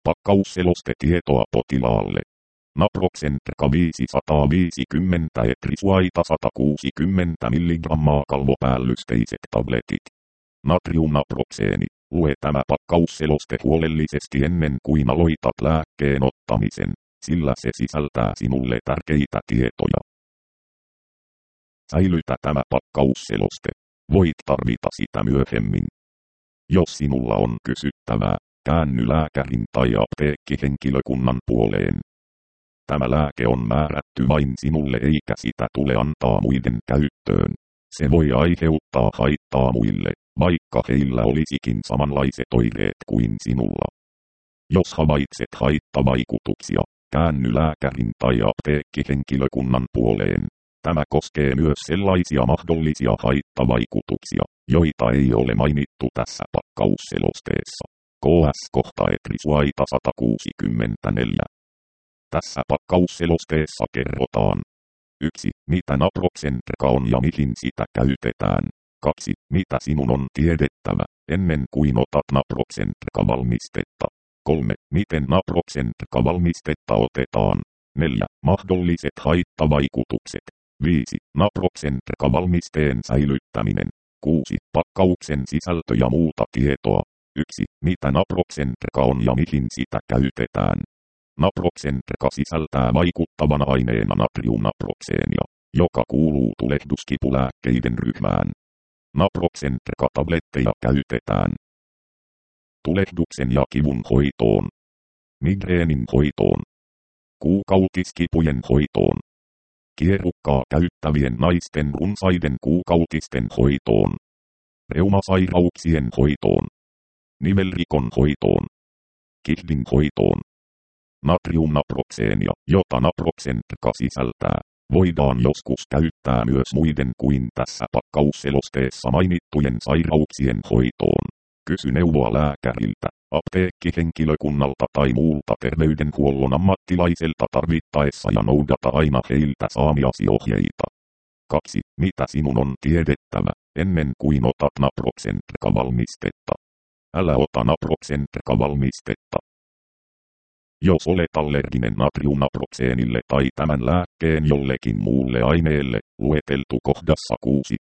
Pakkausselostetietoa potilaalle. Naproxen-Trka 550 etrisuaita 160 mg kalvopäällysteiset tabletit. Natriumnaproxeeni. Lue tämä pakkausseloste huolellisesti ennen kuin aloitat lääkkeen ottamisen, sillä se sisältää sinulle tärkeitä tietoja. Säilytä tämä pakkausseloste. Voit tarvita sitä myöhemmin. Jos sinulla on kysyttävää, käänny lääkärin tai apteekkihenkilökunnan puoleen. Tämä lääke on määrätty vain sinulle eikä sitä tule antaa muiden käyttöön. Se voi aiheuttaa haittaa muille, vaikka heillä olisikin samanlaiset oireet kuin sinulla. Jos havaitset haittavaikutuksia, käänny lääkärin tai apteekkihenkilökunnan puoleen. Tämä koskee myös sellaisia mahdollisia haittavaikutuksia, joita ei ole mainittu tässä pakkausselosteessa. KS-kohta etrisuaita 164. Tässä pakkausselosteessa kerrotaan 1. Mitä Naproxen-Trka on ja mihin sitä käytetään. 2. Mitä sinun on tiedettävä, ennen kuin otat Naproxen-Trka-valmistetta. 3. Miten Naproxen-Trka-valmistetta otetaan. 4. Mahdolliset haittavaikutukset. 5. Naproxen-Trka-valmisteen säilyttäminen. 6. Pakkauksen sisältö ja muuta tietoa. 1. Mitä Naproxen-Trka on ja mihin sitä käytetään. Naproxen-Trka sisältää vaikuttavana aineena natriumnaproxeenia, joka kuuluu tulehduskipulääkkeiden ryhmään. Naproxen-Trka-tabletteja käytetään tulehduksen ja kivun hoitoon, migreenin hoitoon, kuukautiskipujen hoitoon, kierukkaa käyttävien naisten runsaiden kuukautisten hoitoon, reumasairauksien hoitoon, nivelrikon hoitoon, kihdin hoitoon. Natriumnaproxeenia, jota Naproxen-Trka sisältää, voidaan joskus käyttää myös muiden kuin tässä pakkausselosteessa mainittujen sairauksien hoitoon. Kysy neuvoa lääkäriltä, apteekkihenkilökunnalta tai muulta terveydenhuollon ammattilaiselta tarvittaessa ja noudata aina heiltä saamiasi ohjeita. 2. Mitä sinun on tiedettävä, ennen kuin otat Naproxen-Trka-valmistetta. Älä ota Naproxen-Trka-valmistetta. Jos olet allerginen natriumnaproxeenille tai tämän lääkkeen jollekin muulle aineelle, lueteltu kohdassa 6.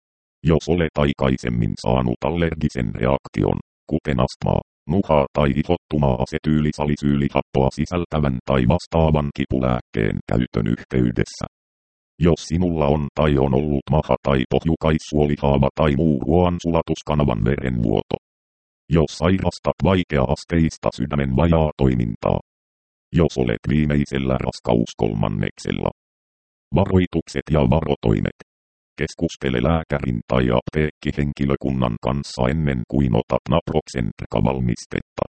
Jos olet aikaisemmin saanut allergisen reaktion, kuten astmaa, nuhaa tai ihottumaa asetyylisalisyylihappoa sisältävän tai vastaavan kipulääkkeen käytön yhteydessä. Jos sinulla on tai on ollut maha- tai pohjukaissuolihaava tai muu ruoansulatuskanavan verenvuoto. Jos sairastat vaikea-asteista sydämen vajaatoimintaa. Jos olet viimeisellä raskauskolmanneksella. Varoitukset ja varotoimet. Keskustele lääkärin tai apteekkihenkilökunnan kanssa ennen kuin otat Naproxen-Trka-valmistetta.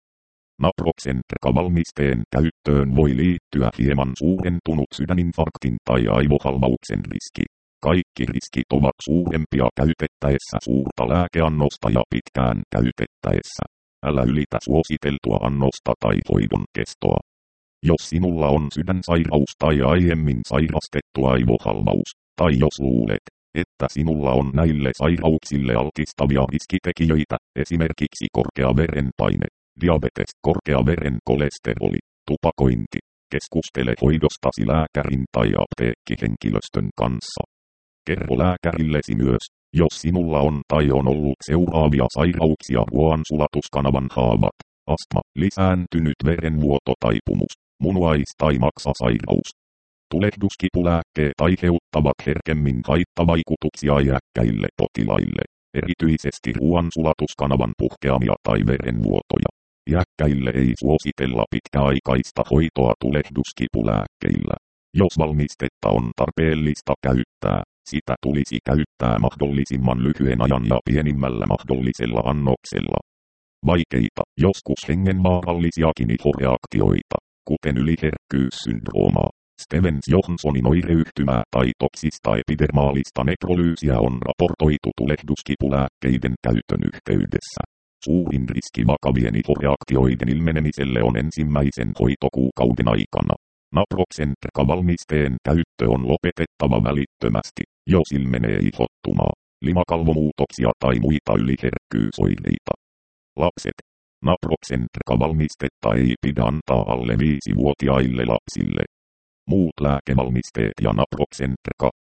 Naproxen-Trka-valmisteen käyttöön voi liittyä hieman suurentunut sydäninfarktin tai aivohalvauksen riski. Kaikki riskit ovat suurempia käytettäessä suurta lääkeannosta ja pitkään käytettäessä. Älä ylitä suositeltua annosta tai hoidon kestoa. Jos sinulla on sydänsairaus tai aiemmin sairastettu aivohalvaus, tai jos luulet, että sinulla on näille sairauksille altistavia riskitekijöitä, esimerkiksi korkea verenpaine, diabetes, korkea veren kolesteroli, tupakointi, keskustele hoidostasi lääkärin tai apteekkihenkilöstön kanssa. Kerro lääkärillesi myös, jos sinulla on tai on ollut seuraavia sairauksia: ruoansulatuskanavan haavat, astma, lisääntynyt verenvuoto, taipumus, munuais- tai maksasairaus. Tulehduskipulääkkeet aiheuttavat herkemmin haittavaikutuksia iäkkäille potilaille, erityisesti ruoansulatuskanavan puhkeamia tai verenvuotoja. Iäkkäille ei suositella pitkäaikaista hoitoa tulehduskipulääkkeillä. Jos valmistetta on tarpeellista käyttää, sitä tulisi käyttää mahdollisimman lyhyen ajan ja pienimmällä mahdollisella annoksella. Vaikeita, joskus hengenvaarallisiakin ihoreaktioita, kuten yliherkkyyssyndroomaa, Stevens-Johnsonin oireyhtymää tai toksista epidermaalista nekrolyysiä on raportoitu tulehduskipulääkkeiden käytön yhteydessä. Suurin riski vakavien ihoreaktioiden ilmenemiselle on ensimmäisen hoitokuukauden aikana. Naproxen-Trka-valmisteen käyttö on lopetettava välittömästi, jos ilmenee ihottumaa, limakalvomuutoksia tai muita yliherkkyysoireita. Lapset. Naproxen-valmistetta ei pidä antaa alle 5-vuotiaille lapsille. Muut lääkevalmisteet ja naproxen.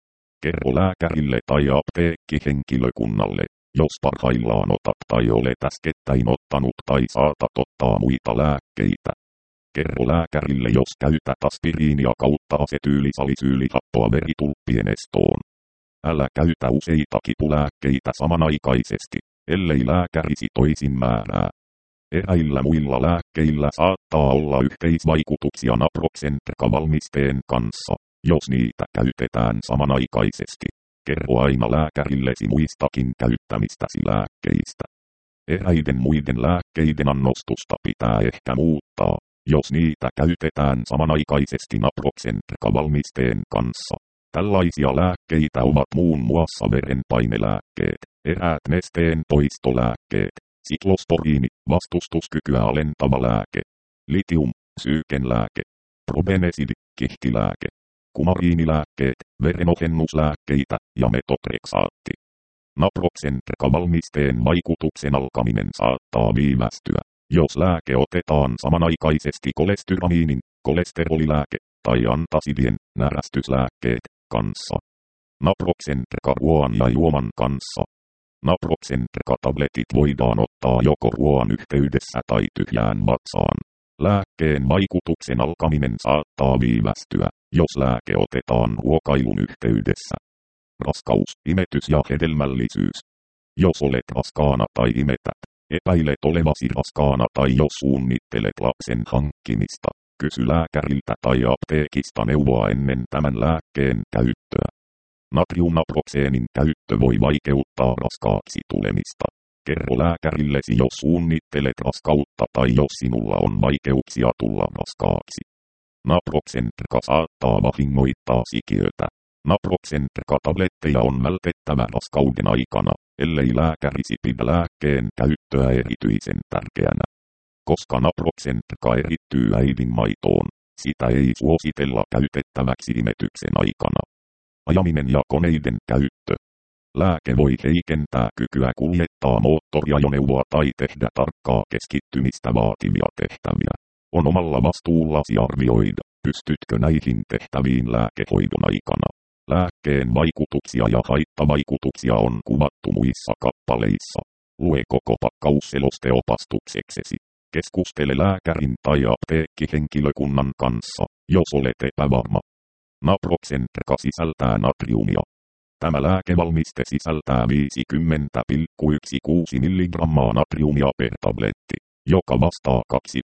Kerro lääkärille tai apteekkihenkilökunnalle, jos parhaillaan otat tai olet äskettäin ottanut tai saatat ottaa muita lääkkeitä. Kerro lääkärille, jos käytät aspiriinia kautta asetyylisalicylihappoa veritulppien estoon. Älä käytä useita kipulääkkeitä samanaikaisesti, ellei lääkärisi toisin määrää. Eräillä muilla lääkkeillä saattaa olla yhteisvaikutuksia naproxen-valmisteen kanssa, jos niitä käytetään samanaikaisesti. Kerro aina lääkärillesi muistakin käyttämistäsi lääkkeistä. Eräiden muiden lääkkeiden annostusta pitää ehkä muuttaa, jos niitä käytetään samanaikaisesti naproxen-valmisteen kanssa. Tällaisia lääkkeitä ovat muun muassa verenpainelääkkeet, eräät nesteen poistolääkkeet, siklosporiini, vastustuskykyä alentava lääke, litium, syykenlääke, probenesidi, kihtilääke, kumariinilääkkeet, verenohennuslääkkeitä ja metotreksaatti. Naproxen-valmisteen vaikutuksen alkaminen saattaa viivästyä, jos lääke otetaan samanaikaisesti kolestyramiinin, kolesterolilääke tai antasidien, närästyslääkkeet, kanssa. Naproxen-ruoan ja juoman kanssa. Naproxen-tabletit voidaan ottaa joko ruoan yhteydessä tai tyhjään vatsaan. Lääkkeen vaikutuksen alkaminen saattaa viivästyä, jos lääke otetaan ruokailun yhteydessä. Raskaus, imetys ja hedelmällisyys. Jos olet raskaana tai imetät, epäilet olevasi raskaana tai jos suunnittelet lapsen hankkimista, kysy lääkäriltä tai apteekista neuvoa ennen tämän lääkkeen käyttöä. Natriumnaproxeenin käyttö voi vaikeuttaa raskaaksi tulemista. Kerro lääkärillesi, jos suunnittelet raskautta tai jos sinulla on vaikeuksia tulla raskaaksi. Naproxen saattaa vahingoittaa sikiötä. Naproxen tabletteja on vältettävä raskauden aikana, ellei lääkärisi pidä lääkkeen käyttöä erityisen tärkeänä. Koska naproxen erittyy äidin maitoon, sitä ei suositella käytettäväksi imetyksen aikana. Ajaminen ja koneiden käyttö. Lääke voi heikentää kykyä kuljettaa moottoriajoneuvoa tai tehdä tarkkaa keskittymistä vaativia tehtäviä. On omalla vastuullasi arvioida, pystytkö näihin tehtäviin lääkehoidon aikana. Lääkkeen vaikutuksia ja haittavaikutuksia on kuvattu muissa kappaleissa. Lue koko pakkausseloste opastukseksesi. Keskustele lääkärin tai apteekkihenkilökunnan kanssa, jos olet epävarma. Naproxen sisältää natriumia. Tämä lääkevalmiste sisältää 50,16 mg natriumia per tabletti, joka vastaa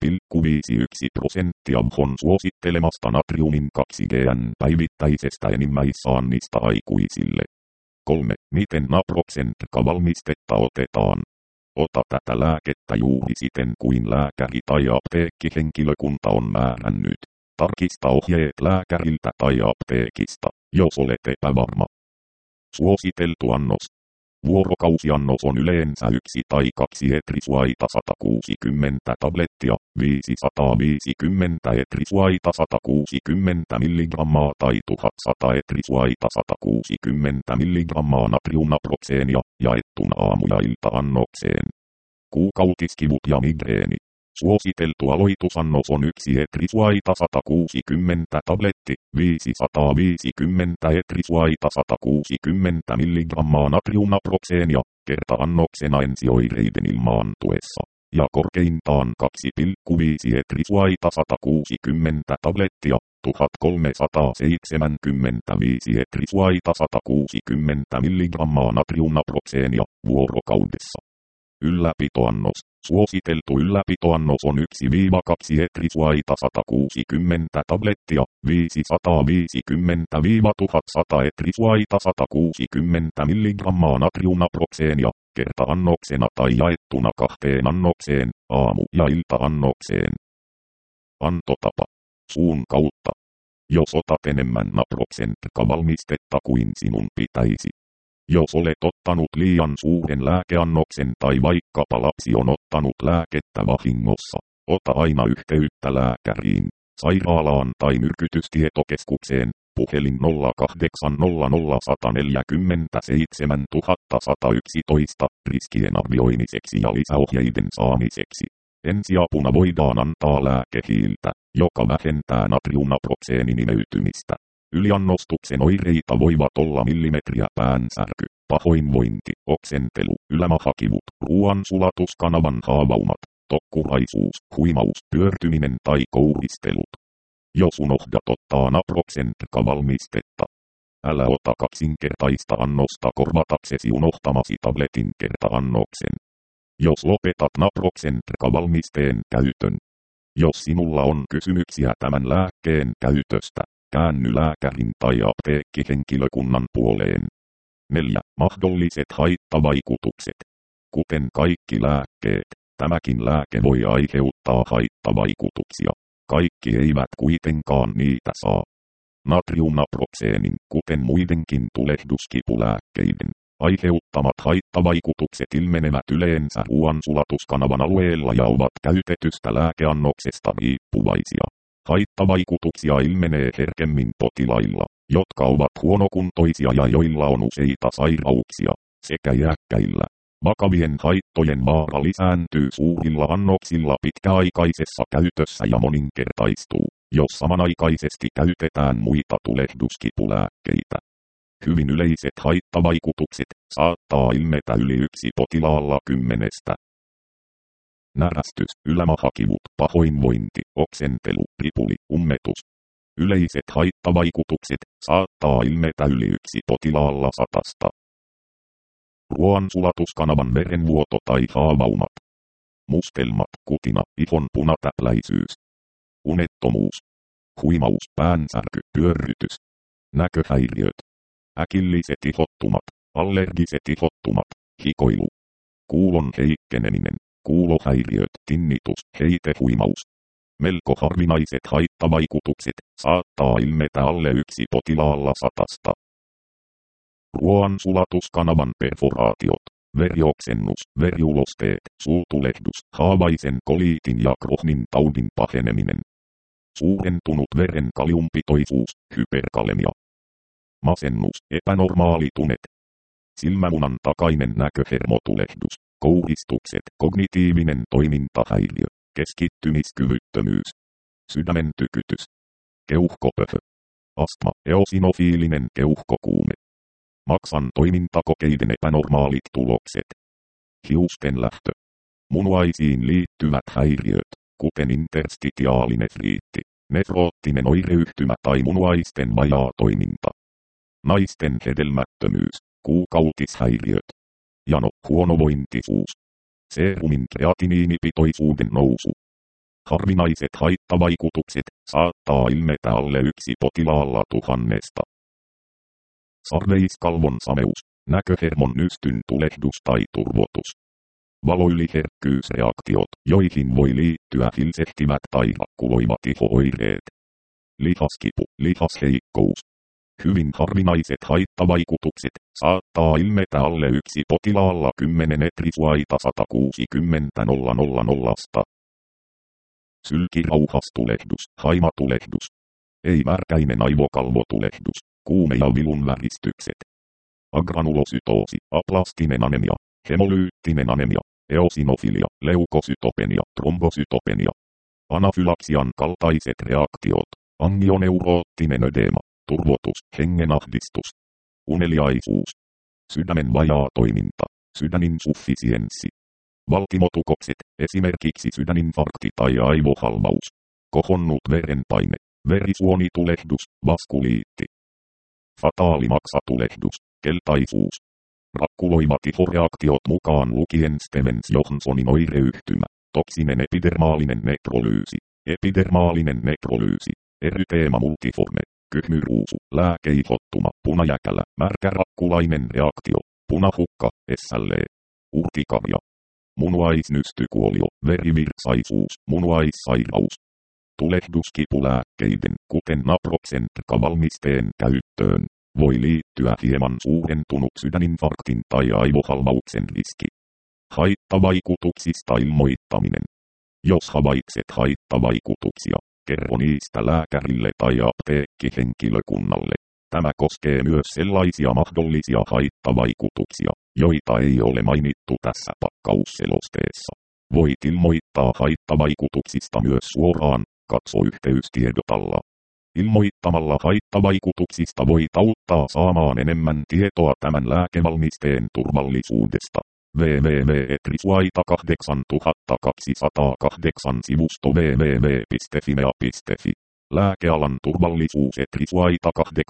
2,51% WHOn suosittelemasta natriumin 2 g:n päivittäisestä enimmäissaannista aikuisille. 3. Miten naproxen valmistetta otetaan? Ota tätä lääkettä juuri siten kuin lääkäri tai apteekkihenkilökunta on määrännyt. Tarkista ohjeet lääkäriltä tai apteekista, jos olet epävarma. Suositeltu annos. Vuorokausiannos on yleensä 1 tai 2 etrisuaita 160 tablettia, 550 etrisuaita 160 mg tai 1100 etrisuaita 160 mg natriumnaproxeenia, jaettuna aamu- ja ilta-annokseen. Kuukautiskivut ja migreeni. Suositeltu aloitusannos on 1 etrisuaita 160 tabletti, 550 etrisuaita 160 mg natriumnaproxeenia, kerta-annoksena ensioireiden ilmaantuessa, ja korkeintaan 2,5 etrisuaita 160 tablettia, 1375 etrisuaita 160 mg natriumnaproxeenia, vuorokaudessa. Ylläpitoannos. Suositeltu ylläpitoannos on 1-2 etrisuaita 160 tablettia, 550-1100 etrisuaita 160 mg natriumnaproxeenia, kerta-annoksena tai jaettuna 2 annokseen, aamu- ja ilta-annokseen. Antotapa. Suun kautta. Jos otat enemmän naproxen valmistetta kuin sinun pitäisi. Jos olet ottanut liian suuren lääkeannoksen tai vaikkapa lapsi on ottanut lääkettä vahingossa, ota aina yhteyttä lääkäriin, sairaalaan tai myrkytystietokeskukseen, puhelin 0800 147 111 riskien arvioimiseksi ja lisäohjeiden saamiseksi. Ensiapuna voidaan antaa lääkehiiltä, joka vähentää natriumnaprokseenin imeytymistä. Yliannostuksen oireita voivat olla millimetriä päänsärky, pahoinvointi, oksentelu, ylämahakivut, ruoansulatuskanavan haavaumat, tokkuraisuus, huimaus, pyörtyminen tai kouristelut. Jos unohdat ottaa naproxen-valmistetta, älä ota kaksinkertaista annosta korvataksesi unohtamasi tabletin kertaannoksen. Jos lopetat naproxen-valmisteen käytön. Jos sinulla on kysymyksiä tämän lääkkeen käytöstä, käänny lääkärin tai apteekkihenkilökunnan puoleen. 4. Mahdolliset haittavaikutukset. Kuten kaikki lääkkeet, tämäkin lääke voi aiheuttaa haittavaikutuksia. Kaikki eivät kuitenkaan niitä saa. Natriumnaprokseenin, kuten muidenkin tulehduskipulääkkeiden, aiheuttamat haittavaikutukset ilmenevät yleensä ruoansulatuskanavan alueella ja ovat käytetystä lääkeannoksesta riippuvaisia. Haittavaikutuksia ilmenee herkemmin potilailla, jotka ovat huonokuntoisia ja joilla on useita sairauksia, sekä iäkkäillä. Vakavien haittojen vaara lisääntyy suurilla annoksilla pitkäaikaisessa käytössä ja moninkertaistuu, jos samanaikaisesti käytetään muita tulehduskipulääkkeitä. Hyvin yleiset haittavaikutukset saattaa ilmetä yli 1 potilaalla 10. Närästys, ylämahakivut, pahoinvointi, oksentelu, ripuli, ummetus. Yleiset haittavaikutukset saattaa ilmetä yli 1 potilaalla 100. Ruoansulatuskanavan verenvuoto tai haavaumat. Mustelmat, kutina, ihon punatäpläisyys. Unettomuus. Huimaus, päänsärky, pyörrytys. Näköhäiriöt. Äkilliset ihottumat, allergiset ihottumat, hikoilu. Kuulon heikkeneminen, kuulohäiriöt, tinnitus, heitehuimaus. Melko harvinaiset haittavaikutukset saattaa ilmetä alle 1 potilaalla 100. Ruoansulatuskanavan perforaatiot, verioksennus, veriulosteet, suutulehdus, haavaisen koliitin ja Crohnin taudin paheneminen. Suurentunut veren kaliumpitoisuus, hyperkalemia. Masennus, epänormaalitunet. Silmämunan takainen näköhermotulehdus, kouristukset, kognitiivinen toimintahäiriö, keskittymiskyvyttömyys. Sydämen tykytys. Keuhkopöhö. Astma, eosinofiilinen keuhkokuume. Maksan toimintakokeiden epänormaalit tulokset. Hiusten lähtö. Munuaisiin liittyvät häiriöt, kuten interstitiaalinefriitti, nefroottinen oireyhtymä tai munuaisten vajaa toiminta. Naisten hedelmättömyys, kuukautishäiriöt. Jano, huonovointisuus. Seerumin kreatiniinipitoisuuden nousu. Harvinaiset haittavaikutukset saattaa ilmetä alle 1 potilaalla 1000. Sarveiskalvon sameus, näköhermon nystyn tulehdus tai turvotus. Valoyliherkkyysreaktiot, joihin voi liittyä hilsehtivät tai rakkuloivat iho-oireet. Lihaskipu, lihasheikkous. Hyvin harvinaiset haittavaikutukset saattaa ilmetä alle 1 potilaalla 10 etrisuaita 160 000. Sylkirauhastulehdus, haimatulehdus. Ei-märkäinen aivokalvotulehdus, kuume ja vilun väristykset. Agranulosytoosi, aplastinen anemia, hemolyyttinen anemia, eosinofilia, leukosytopenia, trombosytopenia. Anafylaksian kaltaiset reaktiot, angioneuroottinen ödeema, turvotus, hengenahdistus. Uneliaisuus. Sydämen vajaa toiminta, sydäninsufficienssi. Valtimotukokset, esimerkiksi sydäninfarkti tai aivohalvaus. Kohonnut verenpaine, verisuonitulehdus, vaskuliitti. Fataalimaksatulehdus, keltaisuus. Rakkuloivat ihoreaktiot mukaan lukien Stevens-Johnsonin oireyhtymä, toksinen epidermaalinen nekrolyysi, epidermaalinen nekrolyysi, eryteema multiforme, kyhmyruusu, lääkeihottuma, punajäkälä, märkärakkulainen reaktio, punahukka, SLE, urtikaria. Munuaisnystykuolio, verivirtsaisuus, munuaissairaus. Tulehduskipulääkkeiden, kuten naproxen-valmisteen käyttöön, voi liittyä hieman suurentunut sydäninfarktin tai aivohalvauksen riski. Haittavaikutuksista ilmoittaminen. Jos havaitset haittavaikutuksia, kerro niistä lääkärille tai apteekkihenkilökunnalle. Tämä koskee myös sellaisia mahdollisia haittavaikutuksia, joita ei ole mainittu tässä pakkausselosteessa. Voit ilmoittaa haittavaikutuksista myös suoraan, katso yhteystiedot alla. Ilmoittamalla haittavaikutuksista voit auttaa saamaan enemmän tietoa tämän lääkevalmisteen turvallisuudesta. www.etrisuaita8208 sivusto www.fimea.fi. Lääkealan turvallisuus Etrisuaita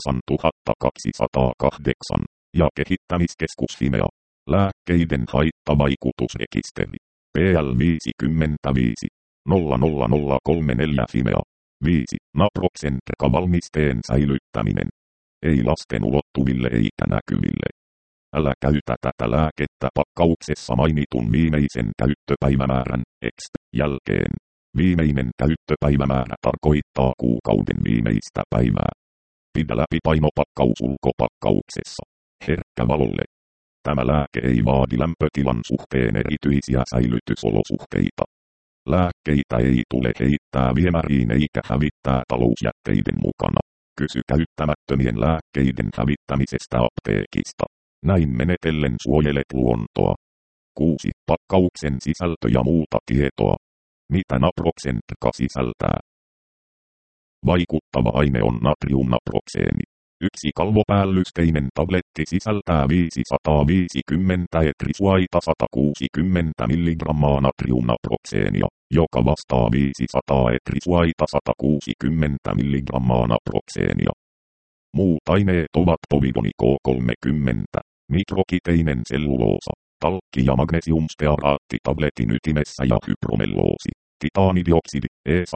8208 ja kehittämiskeskus Fimea. Lääkkeiden haittavaikutusrekisteri. PL 55 00034 Fimea. 5. Naproxen-valmisteen säilyttäminen. Ei lasten ulottuville eikä näkyville. Älä käytä tätä lääkettä pakkauksessa mainitun viimeisen käyttöpäivämäärän jälkeen. Viimeinen käyttöpäivämäärä tarkoittaa kuukauden viimeistä päivää. Pidä läpi painopakkaus ulkopakkauksessa. Herkkä valolle. Tämä lääke ei vaadi lämpötilan suhteen erityisiä säilytysolosuhteita. Lääkkeitä ei tule heittää viemäriin eikä hävittää talousjätteiden mukana. Kysy käyttämättömien lääkkeiden hävittämisestä apteekista. Näin menetellen suojelet luontoa. 6. Pakkauksen sisältö ja muuta tietoa. Mitä Naproxen sisältää? Vaikuttava aine on natriumnaproxeeni. Yksi kalvopäällysteinen tabletti sisältää 550 etrisuaita 160 mg natriumnaproxeenia, joka vastaa 500 etrisuaita 160 mg naproxeenia. Muut aineet ovat povidoni K30, mikrokiteinen selluloosa, talkki ja magnesiumstearaatti tabletin ytimessä ja hypromelloosi, titaanidioksidi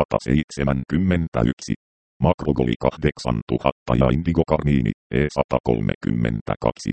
E171, makrogoli 8000 ja indigokarniini E132.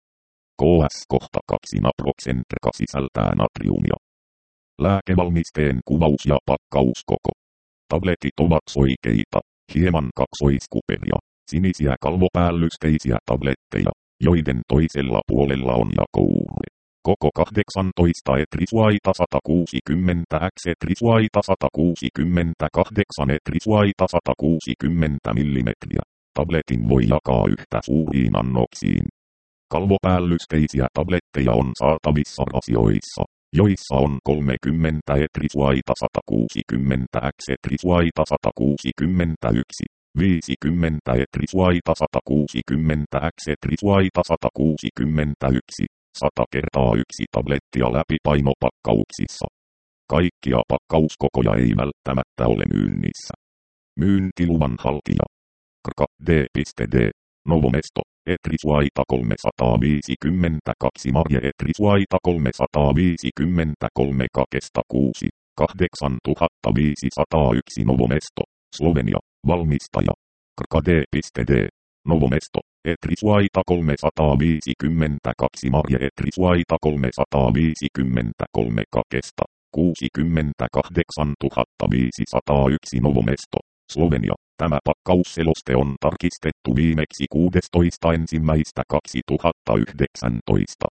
KS-2 Naproxen sisältää natriumia. Lääkevalmisteen kuvaus ja pakkauskoko. Tabletit ovat soikeita, hieman kaksoiskuperia, sinisiä kalvopäällysteisiä tabletteja, joiden toisella puolella on jakouurre. Koko 18 etrisuaita 160 x etrisuaita 168 etrisuaita 160 mm. Tabletin voi jakaa yhtä suuriin annoksiin. Kalvopäällysteisiä tabletteja on saatavissa rasioissa, joissa on 30 etrisuaita 160 x etrisuaita 161, 50 etrisuaita 160 x etrisuaita 161. 100 kertaa 1 tablettia läpi painopakkauksissa. Kaikkia pakkauskokoja ei välttämättä ole myynnissä. Myyntiluvan haltija. KD.D. Novomesto. Etrisuaita 352 Marje Etrisuaita 353 Kakesta 6. 8501 Novomesto. Slovenia. Valmistaja. KD.D. Novomesto. Etrisuaita 352 Marje Etrisuaita 353 Kakesta. 68501 Novomesto. Slovenia. Tämä pakkausseloste on tarkistettu viimeksi 16.1.2019.